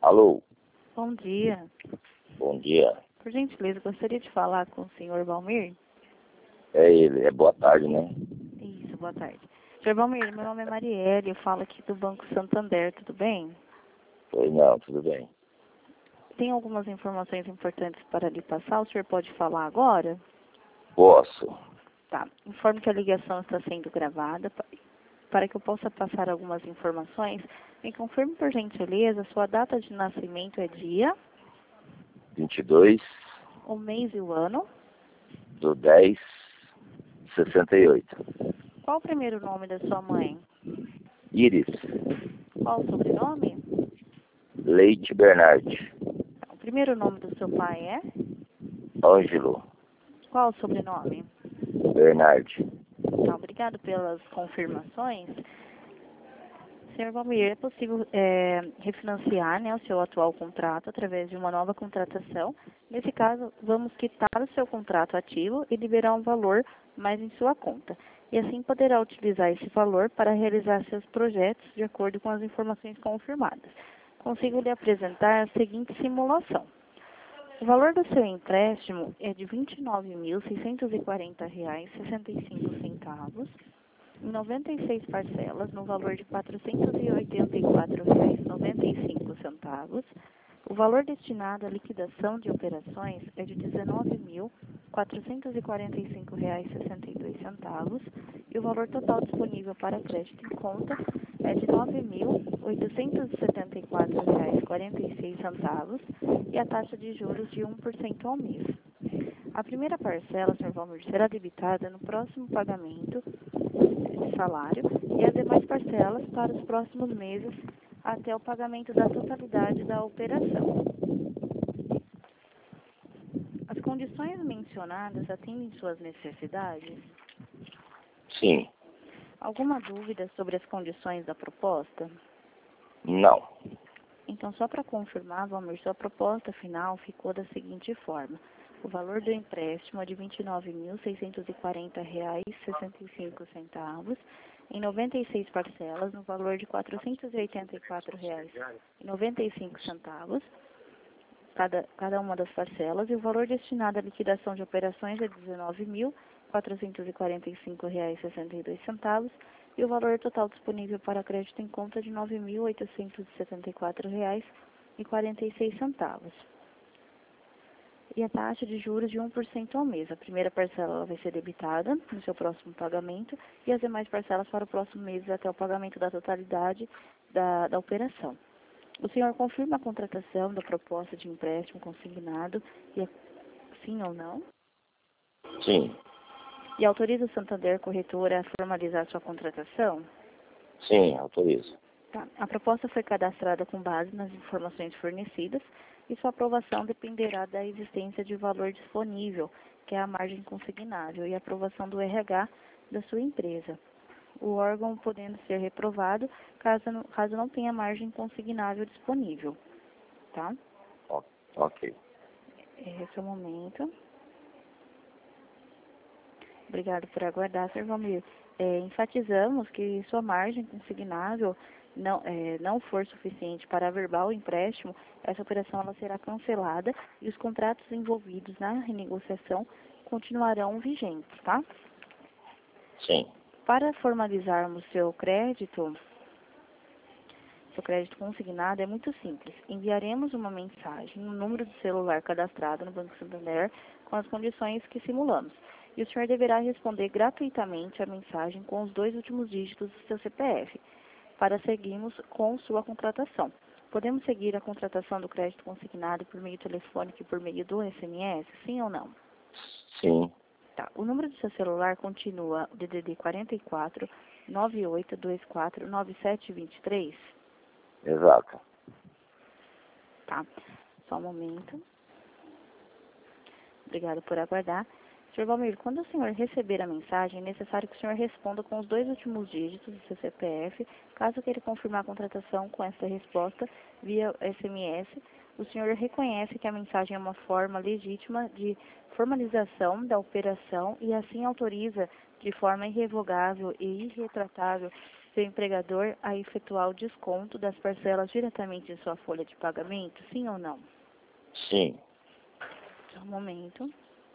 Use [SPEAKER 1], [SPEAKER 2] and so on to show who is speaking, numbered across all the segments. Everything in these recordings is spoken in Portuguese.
[SPEAKER 1] Alô,
[SPEAKER 2] Bom dia.
[SPEAKER 1] bom dia.
[SPEAKER 2] Por gentileza, gostaria de falar com o senhor Valmir?
[SPEAKER 1] É ele, é boa tarde, né?
[SPEAKER 2] Isso, boa tarde. Senhor Valmir, meu nome é Marielle, eu falo aqui do Banco Santander, tudo bem?
[SPEAKER 1] Pois não, tudo bem.
[SPEAKER 2] Tem algumas informações importantes para lhe passar, o senhor pode falar agora?
[SPEAKER 1] Posso?
[SPEAKER 2] Tá. Informe que a ligação está sendo gravada. Para que eu possa passar algumas informações, me confirme por gentileza, sua data de nascimento é dia,
[SPEAKER 1] 22
[SPEAKER 2] o mês e o ano.
[SPEAKER 1] do 10, 68.
[SPEAKER 2] Qual o primeiro nome da sua mãe?
[SPEAKER 1] Iris
[SPEAKER 2] Qual o sobrenome?
[SPEAKER 1] Leite Bernardi.
[SPEAKER 2] O primeiro nome do seu pai é?
[SPEAKER 1] Ângelo
[SPEAKER 2] Qual o sobrenome?
[SPEAKER 1] Bernardi.
[SPEAKER 2] Tá, obrigado pelas confirmações. Senhor Valmir, é possível refinanciar, né, o seu atual contrato através de uma nova contratação. Nesse caso, vamos quitar o seu contrato ativo e liberar um valor mais em sua conta. E assim poderá utilizar esse valor para realizar seus projetos de acordo com as informações confirmadas. Consigo lhe apresentar a seguinte simulação. O valor do seu empréstimo é de R$ 29.640,65, em 96 parcelas, no valor de R$ 484,95. O valor destinado à liquidação de operações é de R$ 19.445,62 e o valor total disponível para crédito em conta é de R$ 9.874,46 e a taxa de juros de 1% ao mês. A primeira parcela, Sr. Valmir, será debitada no próximo pagamento de salário e as demais parcelas para os próximos meses até o pagamento da totalidade da operação. As condições mencionadas atendem suas necessidades?
[SPEAKER 1] Sim.
[SPEAKER 2] Alguma dúvida sobre as condições da proposta?
[SPEAKER 1] Não.
[SPEAKER 2] Então, só para confirmar, Valmir, sua proposta final ficou da seguinte forma. O valor do empréstimo é de R$ 29.640,65, em 96 parcelas, no valor de R$ 484,95, cada uma das parcelas, e o valor destinado à liquidação de operações é de R$ 19.445,62, e o valor total disponível para crédito em conta é de R$ 9.874,46. E a taxa de juros de 1% ao mês. A primeira parcela ela vai ser debitada no seu próximo pagamento e as demais parcelas para o próximo mês até o pagamento da totalidade da operação. O senhor confirma a contratação da proposta de empréstimo consignado, sim ou não?
[SPEAKER 1] Sim.
[SPEAKER 2] E autoriza o Santander Corretora a formalizar sua contratação?
[SPEAKER 1] Sim, autorizo.
[SPEAKER 2] Tá. A proposta foi cadastrada com base nas informações fornecidas e sua aprovação dependerá da existência de valor disponível, que é a margem consignável, e a aprovação do RH da sua empresa. O órgão podendo ser reprovado caso não tenha margem consignável disponível. Tá?
[SPEAKER 1] Ok.
[SPEAKER 2] Esse é o momento. Obrigado por aguardar, Sr. Valmir. Enfatizamos que sua margem consignável não for suficiente para averbar o empréstimo, essa operação ela será cancelada e os contratos envolvidos na renegociação continuarão vigentes, tá?
[SPEAKER 1] Sim.
[SPEAKER 2] Para formalizarmos seu crédito consignado é muito simples. Enviaremos uma mensagem no número de celular cadastrado no Banco Santander com as condições que simulamos. E o senhor deverá responder gratuitamente a mensagem com os 2 últimos dígitos do seu CPF, para seguirmos com sua contratação. Podemos seguir a contratação do crédito consignado por meio telefônico e por meio do SMS, sim ou não?
[SPEAKER 1] Sim.
[SPEAKER 2] Tá. O número do seu celular continua o DDD 44 9824 9723?
[SPEAKER 1] Exato.
[SPEAKER 2] Tá. Só um momento. Obrigado por aguardar. Sr. Valmir, quando o senhor receber a mensagem, é necessário que o senhor responda com os 2 últimos dígitos do seu CPF. Caso queira confirmar a contratação com essa resposta via SMS, o senhor reconhece que a mensagem é uma forma legítima de formalização da operação e assim autoriza de forma irrevogável e irretratável seu empregador a efetuar o desconto das parcelas diretamente em sua folha de pagamento, sim ou não?
[SPEAKER 1] Sim.
[SPEAKER 2] Só um momento.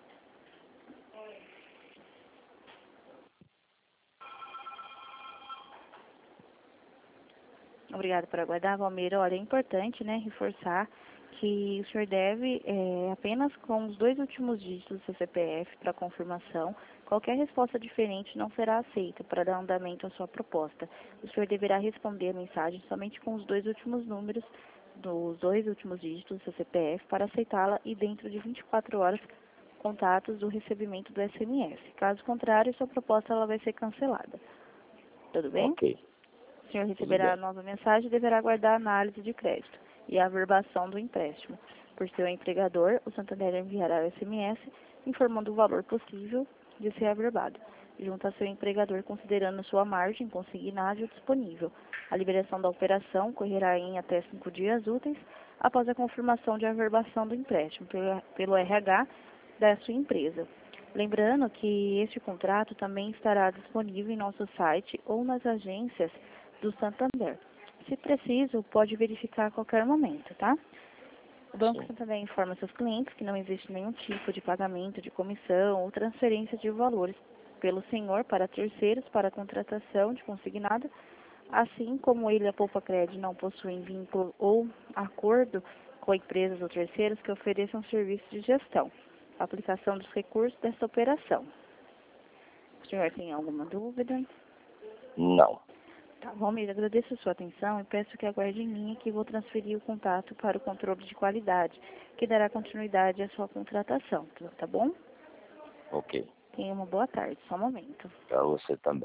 [SPEAKER 2] Obrigada por aguardar, Valmir. Olha, é importante, né, reforçar que o senhor deve apenas com os 2 últimos dígitos do seu CPF para confirmação. Qualquer resposta diferente não será aceita para dar andamento à sua proposta. O senhor deverá responder a mensagem somente com os 2 últimos números dos 2 últimos dígitos do seu CPF para aceitá-la e dentro de 24 horas contatos do recebimento do SMS. Caso contrário, sua proposta ela vai ser cancelada. Tudo bem?
[SPEAKER 1] Ok.
[SPEAKER 2] O senhor receberá a
[SPEAKER 1] bem.
[SPEAKER 2] nova mensagem e deverá aguardar a análise de crédito e a averbação do empréstimo. Por seu empregador, o Santander enviará o SMS informando o valor possível de ser averbado, junto a seu empregador considerando sua margem consignável disponível. A liberação da operação ocorrerá em até 5 dias úteis após a confirmação de averbação do empréstimo pelo RH da sua empresa. Lembrando que este contrato também estará disponível em nosso site ou nas agências do Santander. Se preciso, pode verificar a qualquer momento, tá? O Banco
[SPEAKER 1] Sim.
[SPEAKER 2] Santander informa seus clientes que não existe nenhum tipo de pagamento de comissão ou transferência de valores pelo senhor para terceiros para contratação de consignado, assim como ele e a Poupa Cred não possuem vínculo ou acordo com empresas ou terceiros que ofereçam serviço de gestão, aplicação dos recursos dessa operação. O senhor tem alguma dúvida?
[SPEAKER 1] Não.
[SPEAKER 2] Tá, Valmir, agradeço a sua atenção e peço que aguarde em linha que vou transferir o contato para o controle de qualidade, que dará continuidade à sua contratação, tá bom?
[SPEAKER 1] Ok.
[SPEAKER 2] Tenha uma boa tarde, só um momento.
[SPEAKER 1] Para você também.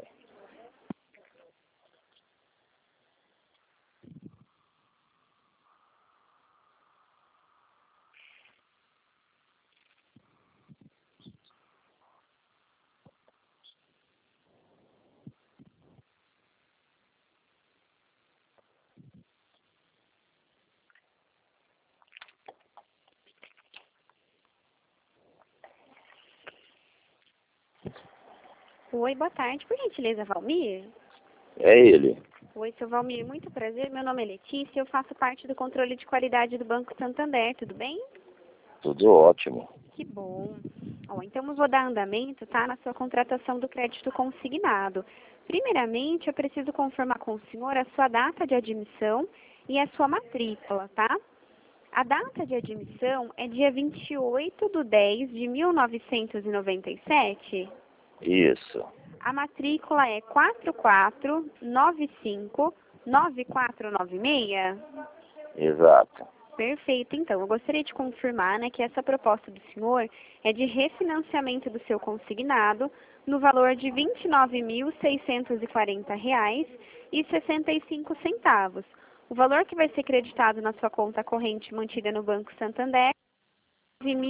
[SPEAKER 3] Oi, boa tarde. Por gentileza, Valmir?
[SPEAKER 1] É ele.
[SPEAKER 3] Oi, seu Valmir. Muito prazer. Meu nome é Letícia e eu faço parte do controle de qualidade do Banco Santander. Tudo bem?
[SPEAKER 1] Tudo ótimo.
[SPEAKER 3] Que bom. Ó, então, eu vou dar andamento, tá, na sua contratação do crédito consignado. Primeiramente, eu preciso confirmar com o senhor a sua data de admissão e a sua matrícula, tá? A data de admissão é dia 28/10/1997.
[SPEAKER 1] Isso.
[SPEAKER 3] A matrícula é 44959496.
[SPEAKER 1] Exato.
[SPEAKER 3] Perfeito. Então, eu gostaria de confirmar, né, que essa proposta do senhor é de refinanciamento do seu consignado no valor de R$ 29.640,65. O valor que vai ser creditado na sua conta corrente mantida no Banco Santander é de R$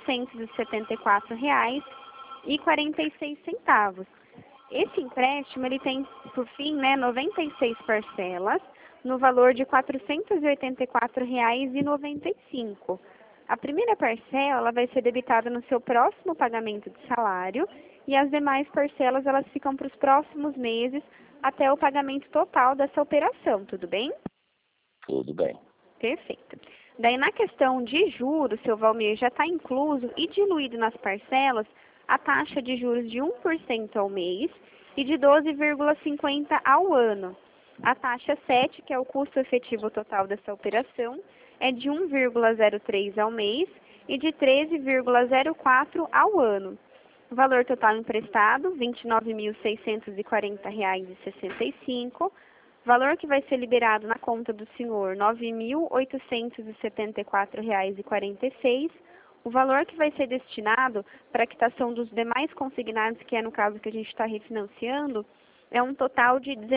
[SPEAKER 3] 1.874,46. Esse empréstimo ele tem, por fim, 96 parcelas, no valor de R$ 484,95. A primeira parcela ela vai ser debitada no seu próximo pagamento de salário e as demais parcelas elas ficam para os próximos meses até o pagamento total dessa operação, tudo bem?
[SPEAKER 1] Tudo bem.
[SPEAKER 3] Perfeito. Daí, na questão de juros, seu Valmir, já está incluso e diluído nas parcelas a taxa de juros de 1% ao mês e de 12,50% ao ano. A taxa 7, que é o custo efetivo total dessa operação, é de 1,03% ao mês e de 13,04% ao ano. O valor total emprestado, R$ 29.640,65. Valor que vai ser liberado na conta do senhor, R$ 9.874,46. O valor que vai ser destinado para a quitação dos demais consignados, que é no caso que a gente está refinanciando, é um total de R$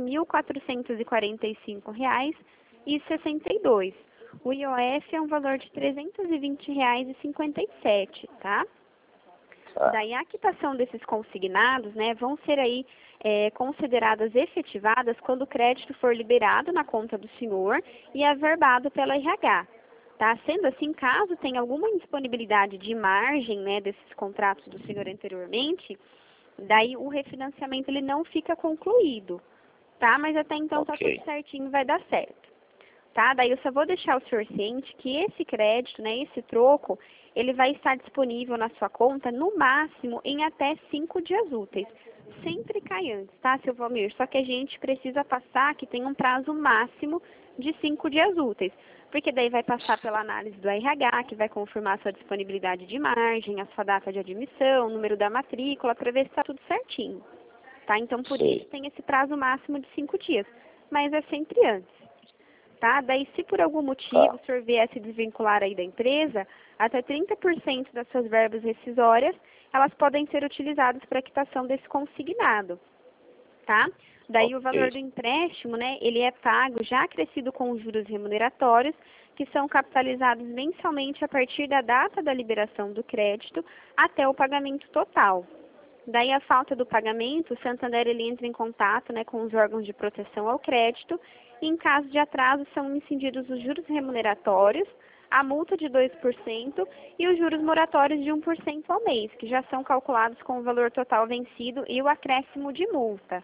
[SPEAKER 3] 19.445,62. O IOF é um valor de R$ 320,57, tá?
[SPEAKER 1] Tá.
[SPEAKER 3] Daí a quitação desses consignados, né, vão ser aí consideradas efetivadas quando o crédito for liberado na conta do senhor e averbado pela RH. Tá? Sendo assim, caso tenha alguma indisponibilidade de margem, né, desses contratos do senhor anteriormente, daí o refinanciamento ele não fica concluído. tá? Mas até então tá
[SPEAKER 1] Ok.
[SPEAKER 3] tudo certinho, vai dar certo. Tá? Daí eu só vou deixar o senhor ciente que esse crédito, né, esse troco, ele vai estar disponível na sua conta no máximo em até 5 dias úteis. Sempre cai antes, tá, seu Valmir? Só que a gente precisa passar que tem um prazo máximo de 5 dias úteis. Porque daí vai passar pela análise do RH, que vai confirmar a sua disponibilidade de margem, a sua data de admissão, o número da matrícula, para ver se está tudo certinho. Tá? Então, por
[SPEAKER 1] Sei.
[SPEAKER 3] isso tem esse prazo máximo de 5 dias. Mas é sempre antes. Tá? Daí, se por algum motivo o senhor vier se desvincular aí da empresa, até 30% das suas verbas rescisórias, elas podem ser utilizadas para a quitação desse consignado. Tá? Daí o valor do empréstimo, né, ele é pago já acrescido com os juros remuneratórios, que são capitalizados mensalmente a partir da data da liberação do crédito até o pagamento total. Daí a falta do pagamento, o Santander ele entra em contato, né, com os órgãos de proteção ao crédito e em caso de atraso são incididos os juros remuneratórios, a multa de 2% e os juros moratórios de 1% ao mês, que já são calculados com o valor total vencido e o acréscimo de multa.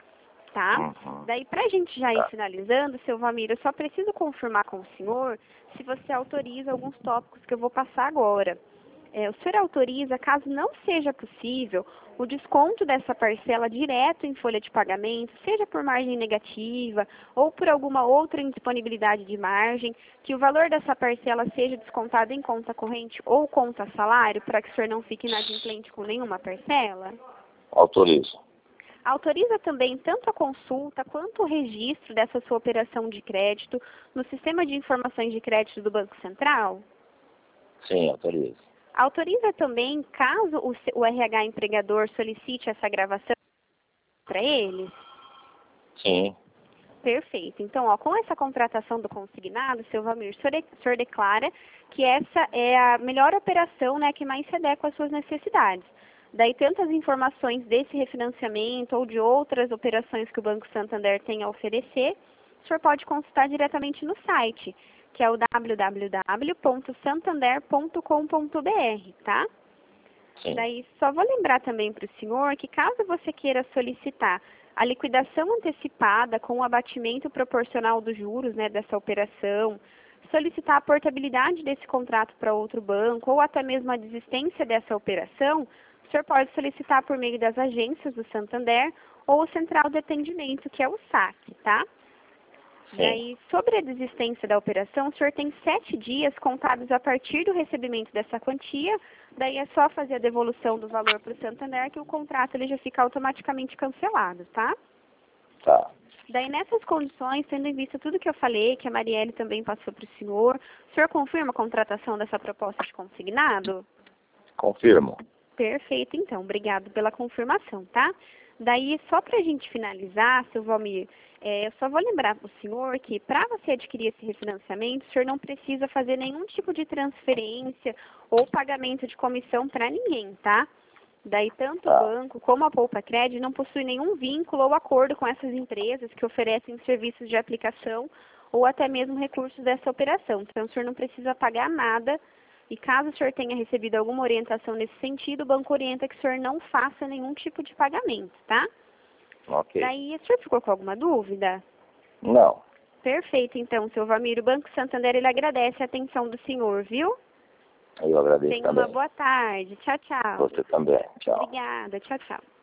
[SPEAKER 3] Tá? Daí, para a gente já ir finalizando, seu Valmir, eu só preciso confirmar com o senhor se você autoriza alguns tópicos que eu vou passar agora. O senhor autoriza, caso não seja possível, o desconto dessa parcela direto em folha de pagamento, seja por margem negativa ou por alguma outra indisponibilidade de margem, que o valor dessa parcela seja descontado em conta corrente ou conta salário, para que o senhor não fique inadimplente com nenhuma parcela?
[SPEAKER 1] Autorizo.
[SPEAKER 3] Autoriza também tanto a consulta quanto o registro dessa sua operação de crédito no Sistema de Informações de Crédito do Banco Central?
[SPEAKER 1] Sim, autorizo.
[SPEAKER 3] Autoriza também, caso o RH empregador solicite essa gravação para eles?
[SPEAKER 1] Sim.
[SPEAKER 3] Perfeito. Então, ó, com essa contratação do consignado, seu Valmir, o senhor declara que essa é a melhor operação, né, que mais se adequa às suas necessidades. Daí, tanto as informações desse refinanciamento ou de outras operações que o Banco Santander tem a oferecer, o senhor pode consultar diretamente no site, que é o www.santander.com.br, tá?
[SPEAKER 1] Sim.
[SPEAKER 3] Daí, só vou lembrar também para o senhor que caso você queira solicitar a liquidação antecipada com o abatimento proporcional dos juros, né, dessa operação, solicitar a portabilidade desse contrato para outro banco ou até mesmo a desistência dessa operação, o senhor pode solicitar por meio das agências do Santander ou o Central de Atendimento, que é o SAC, tá?
[SPEAKER 1] Sim.
[SPEAKER 3] Daí, sobre a desistência da operação, o senhor tem 7 dias contados a partir do recebimento dessa quantia, daí é só fazer a devolução do valor para o Santander que o contrato ele já fica automaticamente cancelado, tá?
[SPEAKER 1] Tá.
[SPEAKER 3] Daí, nessas condições, tendo em vista tudo que eu falei, que a Marielle também passou para o senhor confirma a contratação dessa proposta de consignado?
[SPEAKER 1] Confirmo.
[SPEAKER 3] Perfeito, então. Obrigado pela confirmação, tá? Daí, só para a gente finalizar, seu Valmir, eu só vou lembrar para o senhor que para você adquirir esse refinanciamento, o senhor não precisa fazer nenhum tipo de transferência ou pagamento de comissão para ninguém, tá? Daí, tanto o banco como a Poupa Cred não possuem nenhum vínculo ou acordo com essas empresas que oferecem serviços de aplicação ou até mesmo recursos dessa operação. Então, o senhor não precisa pagar nada. E caso o senhor tenha recebido alguma orientação nesse sentido, o banco orienta que o senhor não faça nenhum tipo de pagamento, tá?
[SPEAKER 1] Ok.
[SPEAKER 3] Daí, o senhor ficou com alguma dúvida?
[SPEAKER 1] Não.
[SPEAKER 3] Perfeito, então, seu Valmir. O Banco Santander, ele agradece a atenção do senhor, viu?
[SPEAKER 1] Eu agradeço
[SPEAKER 3] Tenha
[SPEAKER 1] também.
[SPEAKER 3] uma boa tarde. Tchau, tchau.
[SPEAKER 1] Você também. Tchau.
[SPEAKER 3] Obrigada. Tchau, tchau.